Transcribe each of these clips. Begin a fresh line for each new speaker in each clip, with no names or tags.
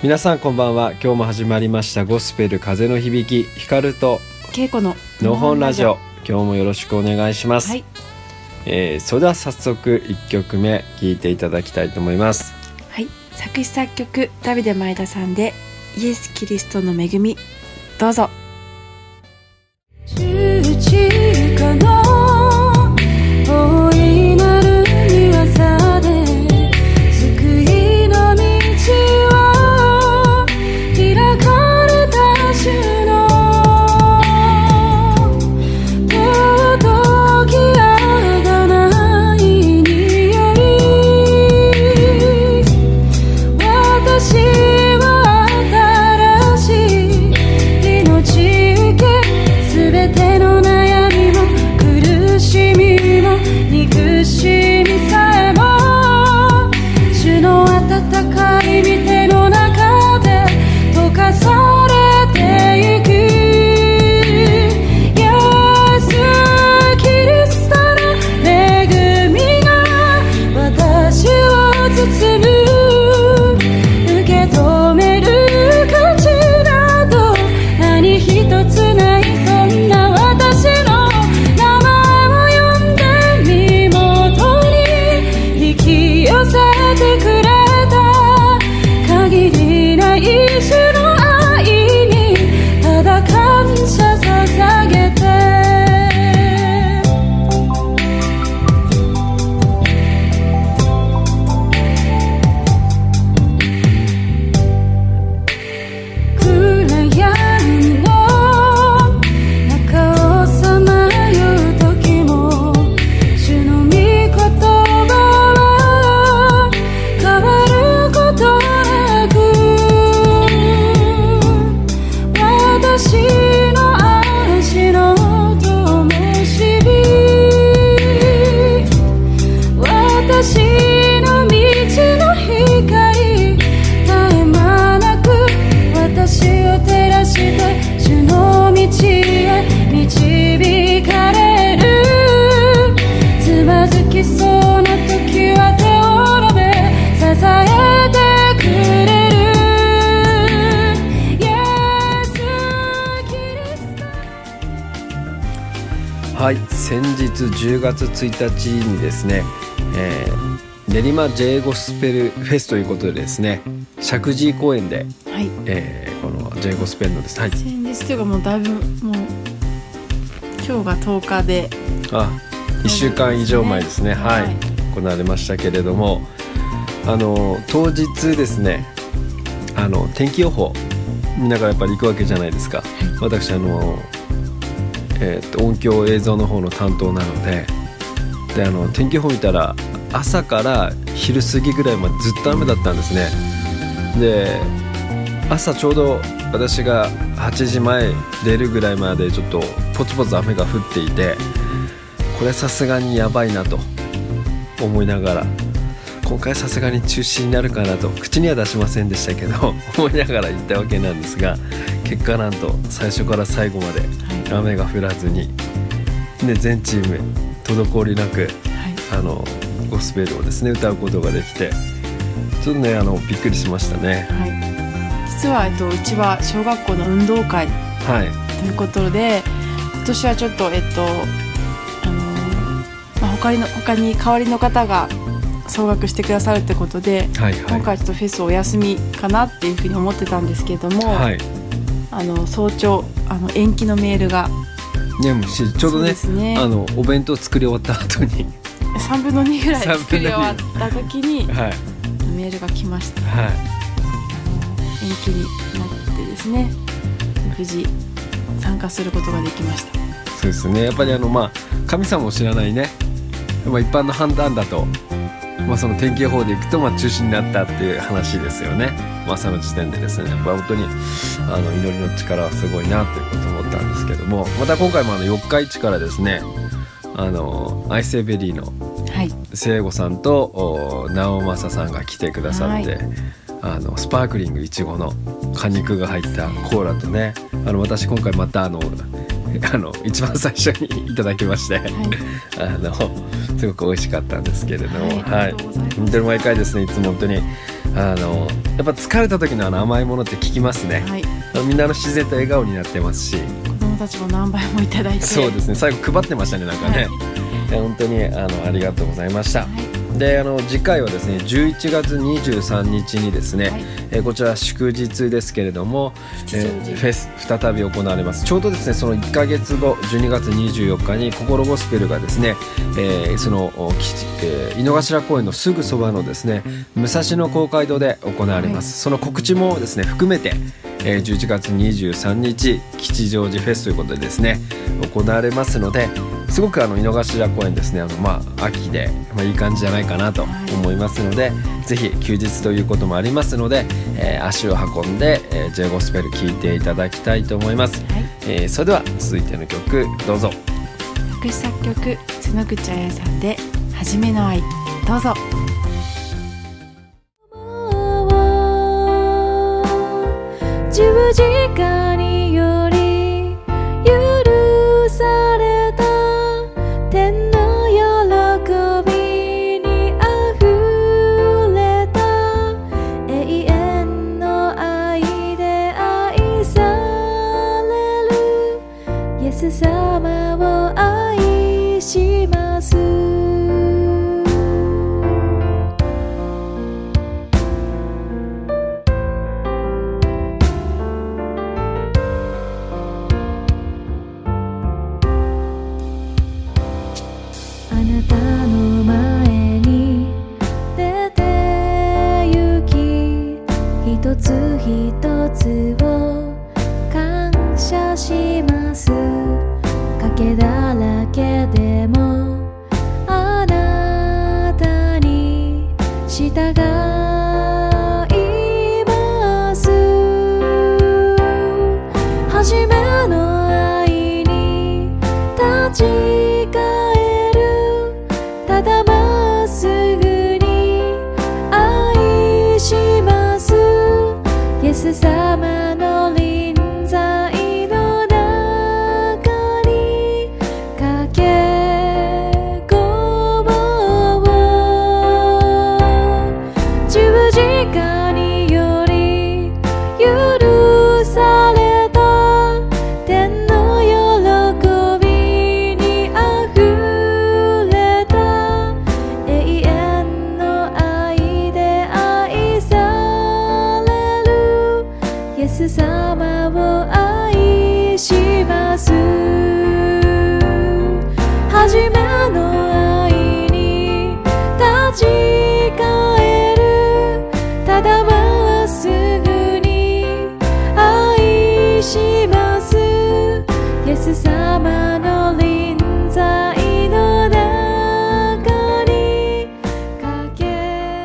皆さんこんばんは。今日も始まりましたゴスペル風の響き、光と
恵子の
のほんラジオ。今日もよろしくお願いします。
はい、
それでは早速1曲目聴いていただきたいと思います。
はい、作詞作曲ダビデ前田さんでイエス・キリストの恵み、どうぞ。十字架の大いなる御業で救いの道を開かれた主の尊き贖いにより、私は新しい命受け、すべての悩みも苦しみも憎しみさえも主の温かい御手の中で溶かされてゆく。イエス・キリストの恵みが私を包む。受け止める価値など何一つない、そんな私の名前を呼んで身元に引き寄せてくれた。限りない主の愛にただ感謝捧げて。暗闇の中をさまよう時も主の御言葉は変わることなく、私の足の灯火、私の道の光、絶え間なく私を照らして主の道へ導かれる。つまずきそうな時は手を伸べ支えてくれる。イエス・キリスト。
はい、先日10月1日にですね、練馬 J ゴスペルフェスということでですね、石神井公園で、
はい、
この J ゴスペルのですね、はい、
先日というかもうだいぶもう今日が10日で
1週間以上前ですね、はい
はい、
行われましたけれども、当日ですね、天気予報見ながらやっぱり行くわけじゃないですか。私音響映像の方の担当なので、天気予報見たら朝から昼過ぎぐらいまでずっと雨だったんですね。で、朝ちょうど私が8時前出るぐらいまでちょっとポツポツ雨が降っていて、これさすがにやばいなと思いながら、今回さすがに中止になるかなと口には出しませんでしたけど思いながら行ったわけなんですが、結果なんと最初から最後まで雨が降らずに、で全チーム滞りなく、ゴスペルをですね歌うことができて、ちょっとねびっくりしましたね。
はい、実は、うちは小学校の運動会ということで、今年はちょっと他に代わりの方が総額してくださるってことで、今回ちょっとフェスお休みかなっていうふうに思ってたんですけれども、早朝延期のメールが、
ね、もうちょうど ねお弁当作り終わった後に
3分の2ぐらい作り終わった時に、メールが来ました。延期になってですね、無事参加することができました。
そうですね、やっぱり神様を知らないね、一般の判断だと、その天気予報でいくと中止になったっていう話ですよね。朝の時点でですね、やっぱ本当に祈りの力はすごいなということを思ったんですけども、また今回も四日市からですね、アイセーベリーの聖子さんと直政さんが来てくださって、スパークリングいちごの果肉が入ったコーラとね、私今回また一番最初にいただきまして、すごく美味しかったんですけれども、本当に毎回ですね、いつも本当にやっぱ疲れた時の甘いものって効きますね、
はい、
みんな自然と笑顔になってますし、
子供たちも何杯もいただいて、
そうですね、最後配ってましたね、なんかね、本当にありがとうございました、はい、で次回はですね11月23日にですね、はい、こちら祝日ですけれども、フェス再び行われます。ちょうどですねその1ヶ月後12月24日に心ゴスペルがですね、その井の頭公園のすぐそばのですね武蔵野公会堂で行われます、はい、その告知もですね含めて11月23日吉祥寺フェスということでですね行われますので、すごく井の頭公園ですね秋で、いい感じじゃないかなと思いますので、ぜひ休日ということもありますので、足を運んで、J ゴスペル聴いていただきたいと思います、はい、それでは続いての曲どうぞ。
作詞作曲角口彩さんではじめの愛、どうぞ。十字架により許された天の喜びにあふれた永遠の愛で愛されるイエス様を愛します。一つ一つを感謝します。賭けだらけでもあなたに従います。初めの愛に立ち返る、ただまっすぐに愛します。イエス様の臨在の中に駆け込もう。十字架により許された天の喜びにあふれた永遠の愛で愛さイエス様を愛します。初めの愛に立ち返る、ただまっすぐに愛します。イエス様の臨在の中に駆け。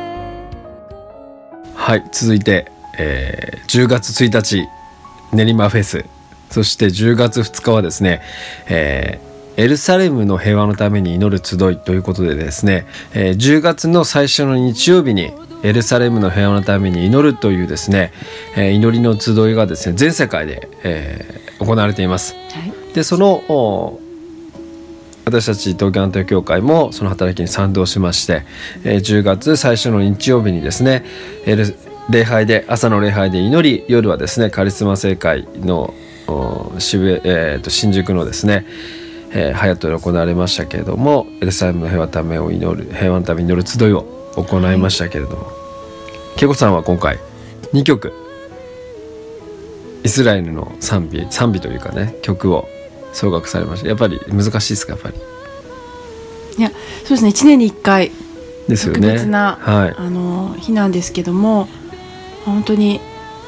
はい、続いて10月1日練馬フェス、そして10月2日はですね、エルサレムの平和のために祈る集いということでですね、10月の最初の日曜日にエルサレムの平和のために祈るというですね、祈りの集いがですね全世界で、行われています、はい、でその私たち東京アントニオ教会もその働きに賛同しまして、10月最初の日曜日にですね礼拝で朝の礼拝で祈り、夜はですねカリスマ聖会の新宿のですね、ハヤトで行われましたけれども、エルサレムの平和のために祈る集いを行いましたけれども、ケイコさんは今回2曲イスラエルの賛美というかね曲を奏楽されました。やっぱり難しいですか？やっぱり
いや、そうですね、1年に1回
ですよね、
特別な、はい、日なんですけども、本当に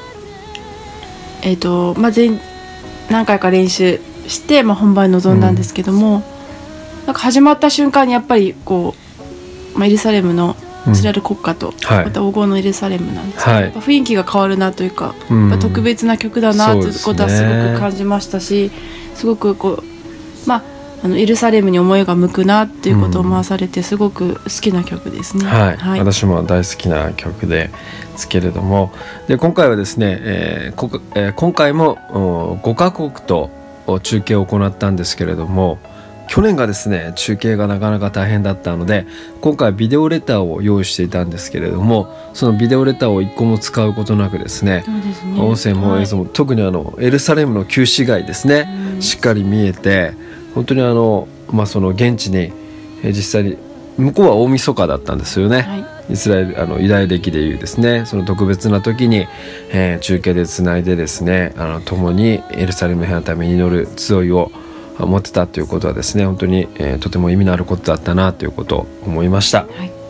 何回か練習して、本番に臨んだんですけども、なんか始まった瞬間にやっぱりこう、エルサレムのイスラエル国家と、また黄金のエルサレムなんですけど、やっぱ雰囲気が変わるなというか、特別な曲だなということはすごく感じましたし、すごくこう、エルサレムに思いが向くなっていうことを思わされて、すごく好きな曲ですね、
はいはい、私も大好きな曲ですけれども、で今回はですね、今回も5カ国と中継を行ったんですけれども、 去年がですね中継がなかなか大変だったので、今回ビデオレターを用意していたんですけれども、そのビデオレターを一個も使うことなくですね、
そうですね、
音声も映像も、特にエルサレムの旧市街ですね、しっかり見えて、本当にその現地に実際に向こうは大晦日だったんですよね、
はい、
イスラエルユダヤ歴でいうですね、その特別な時に、中継でつないでですね、共にエルサレムのために祈る集いを持ってたということはですね、本当に、とても意味のあることだったなということを思いました、はい、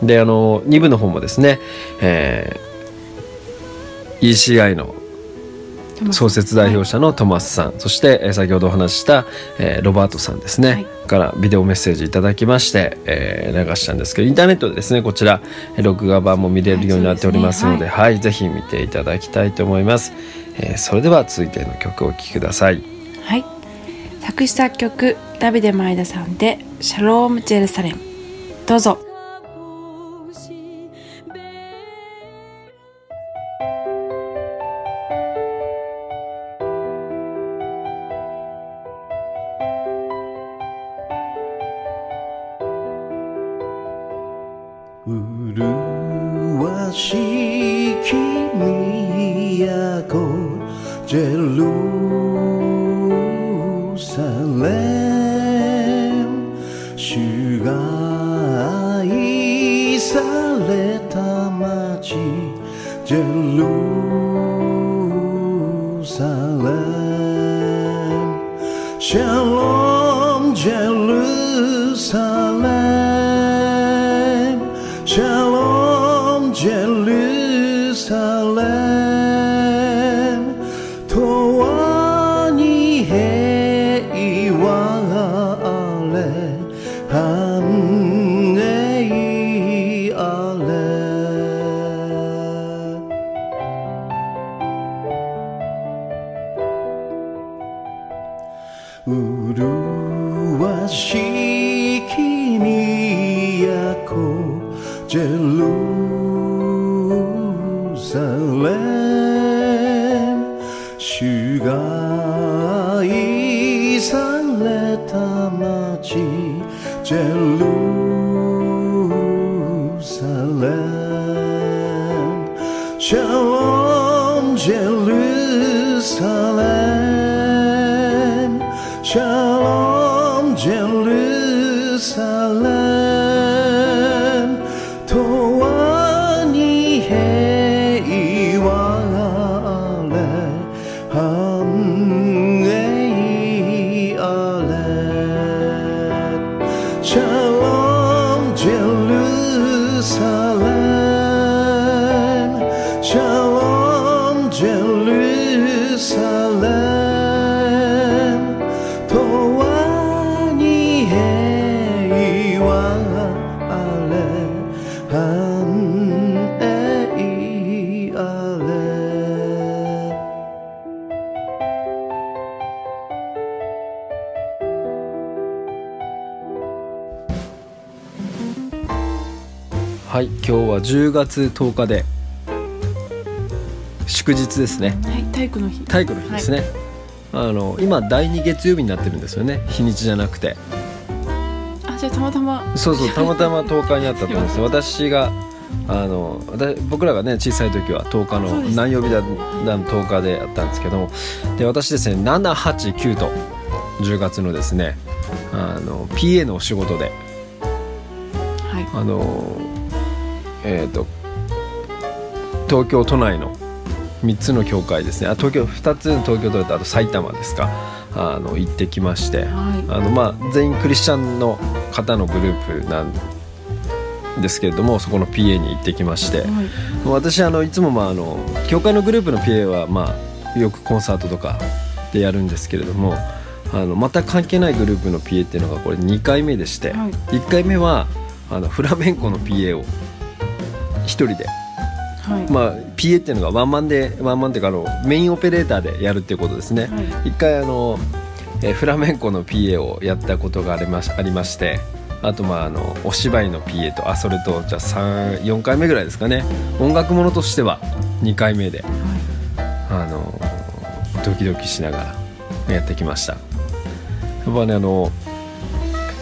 で2部の方もですね、ECI の創設代表者のトマスさん、そして、先ほどお話しした、ロバートさんですね、はい、からビデオメッセージいただきまして、流したんですけど、インターネットでですねこちら録画版も見れるようになっておりますので、はい、ぜひ見ていただきたいと思います、それでは続いての曲をお聴きください。
はい、作詞作曲ダビデ前田さんでシャロームジェルサレム、どうぞ。
麗しき都ジェルサレム、主が愛された街ジェルサレム、シャロームジェルサレム、シャロームジェルサレム、永遠に平和あれ、繁栄あれ。麗しき都ジェルサレム、主が愛された街ジェルサレム、シャロームジェルサレム、シャロームジェルサレム、永遠に平和あれ、繁栄あれ、シャロームジェルサレム、シャロームジェルサレム、永遠に平和あれ、繁栄あれ。
はい、今日は10月10日で祝日ですね。
はい、体育の日。
体育の日ですね、はい、今第2月曜日になってるんですよね、日にちじゃなくて。
あ、じゃあたまたま。
そうそう、たまたま10日にあったと思うんですよ。私が僕らがね小さい時は10日の何曜日だ10日であったんですけども、で私ですね7、8、9と10月のですねPA のお仕事で、はい、東京都内の3つの教会ですね、2つの東京都とあと埼玉ですか、行ってきまして、はい、全員クリスチャンの方のグループなんですけれども、そこの PA に行ってきまして、はい、私いつも教会のグループの PA はよくコンサートとかでやるんですけれども、また関係ないグループの PA っていうのがこれ2回目でして、はい、1回目はフラメンコの PA を1人で、はい、PA っていうのがワンマンっていうかメインオペレーターでやるっていうことですね、はい、1回フラメンコの PA をやったことがありまして、あとお芝居の PA とそれとじゃあ4回目ぐらいですかね。音楽ものとしては2回目で、はい、ドキドキしながらやってきました。やっぱね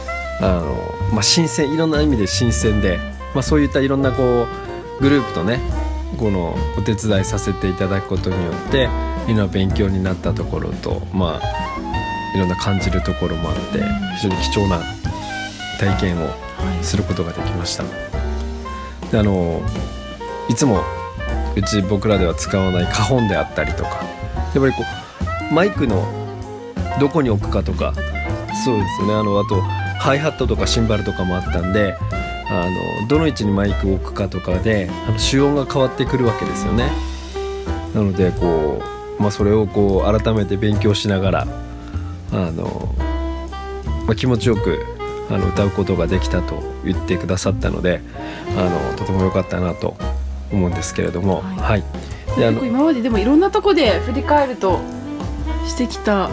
新鮮、いろんな意味で新鮮で、そういったいろんなこうグループとねこのお手伝いさせていただくことによっていろんな勉強になったところと、いろんな感じるところもあって非常に貴重な体験をすることができました。でいつもうち僕らでは使わない花本であったりとか、やっぱりこうマイクのどこに置くかとか、そうですね、あとハイハットとかシンバルとかもあったんで、どの位置にマイクを置くかとかで主音が変わってくるわけですよね。なのでこう、それをこう改めて勉強しながら気持ちよく歌うことができたと言ってくださったので、とても良かったなと思うんですけれども、はい、で
結構今まででもいろんなとこで振り返るとしてきた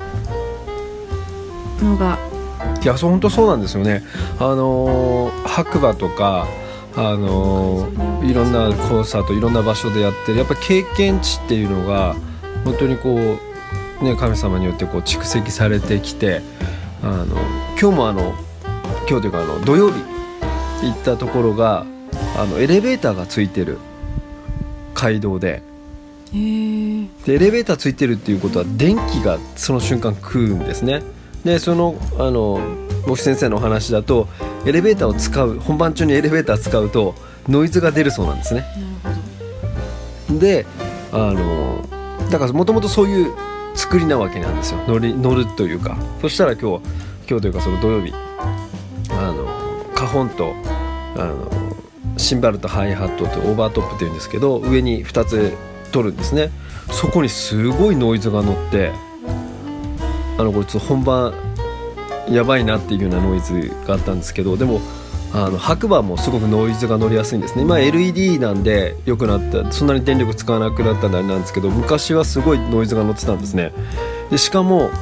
のが、
いや本当そうなんですよね。白馬とかいろんなコンサートいろんな場所でやってるやっぱ経験値っていうのが本当にこう、ね、神様によってこう蓄積されてきて、今日も今日というか土曜日行ったところがエレベーターがついてる街道で、でエレベーターついてるっていうことは電気がその瞬間食うんですね。でその牧師先生のお話だとエレベーターを使う本番中にエレベーター使うとノイズが出るそうなんですね。でだからもともとそういう作りなわけなんですよ。乗るというか、そしたら今日というかその土曜日カホンとシンバルとハイハットとオーバートップっていうんですけど、上に2つ取るんですね。そこにすごいノイズが乗ってこれちょっと本番やばいなっていうようなノイズがあったんですけど、でも白馬もすごくノイズが乗りやすいんですね。今 LED なんで良くなった、そんなに電力使わなくなったんであれなんですけど、昔はすごいノイズが乗ってたんですね。でしかも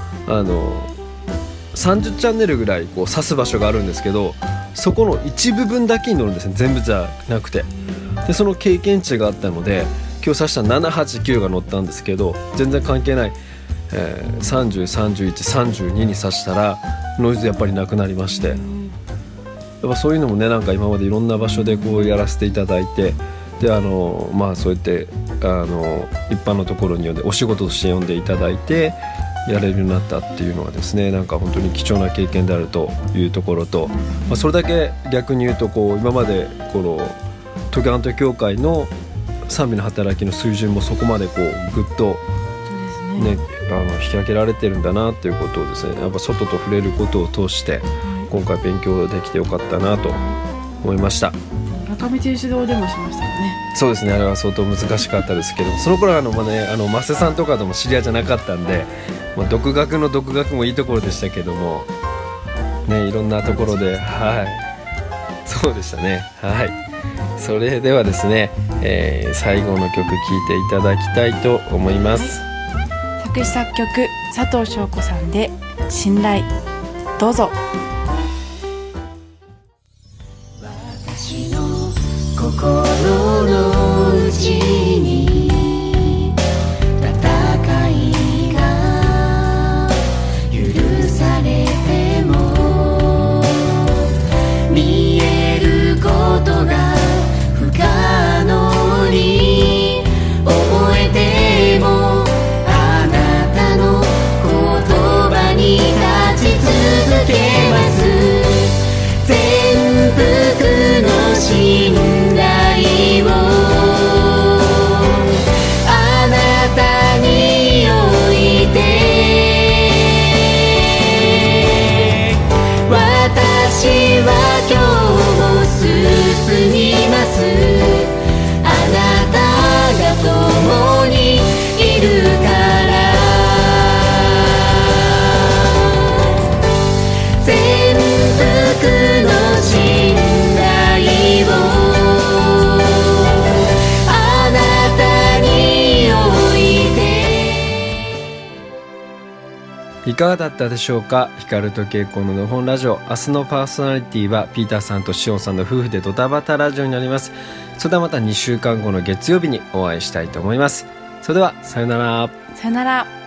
30チャンネルぐらいこう指す場所があるんですけど、そこの一部分だけに乗るんですね、全部じゃなくて。でその経験値があったので今日指した789が乗ったんですけど、全然関係ない、30、31、32に指したらノイズやっぱりなくなりまして、やっぱそういうのもね、なんか今までいろんな場所でこうやらせていただいて、でそうやって一般のところに呼んでお仕事として呼んでいただいてやれるようになったっていうのはですね、なんか本当に貴重な経験であるというところと、それだけ逆に言うとこう今までこの東京アント教会の賛美の働きの水準もそこまでこうぐっとね、引き上げられてるんだなっていうことをですね、やっぱ外と触れることを通して今回勉強できてよかったなと思いました。
中道指導でもしましたよね。
そうですね、あれは相当難しかったですけど、その頃はマセさんとかとも知り合いじゃなかったんで、独学の独学もいいところでしたけどもね、いろんなところで、そうでしたね。それではですね、最後の曲聴いていただきたいと思います。
作詞作曲佐藤翔子さんで信頼、どうぞ。
私の心の内に戦いが許されても見えることが不可能に思えてもあなたの言葉に立ち続けます。全幅の信頼をあなたに置いて、私は今日も進みます。あなたが共にいるから全幅の信頼をあなたに置いて。
いかがだったでしょうか。光と蛍光ののほんラジオ、明日のパーソナリティはピーターさんとシオンさんの夫婦でドタバタラジオになります。それではまた2週間後の月曜日にお会いしたいと思います。それではさよなら。
さよなら。